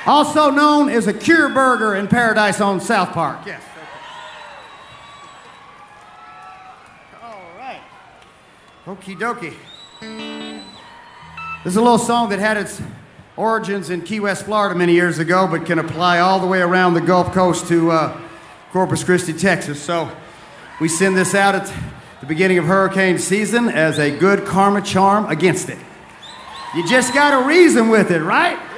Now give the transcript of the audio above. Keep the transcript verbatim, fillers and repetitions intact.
Also known as a Cure Burger in Paradise on South Park. Yes. Okay. All right. Okie dokie. This is a little song that had its origins in Key West, Florida many years ago, but can apply all the way around the Gulf Coast to uh, Corpus Christi, Texas. So we send this out at the beginning of hurricane season as a good karma charm against it. You just got to reason with it, right?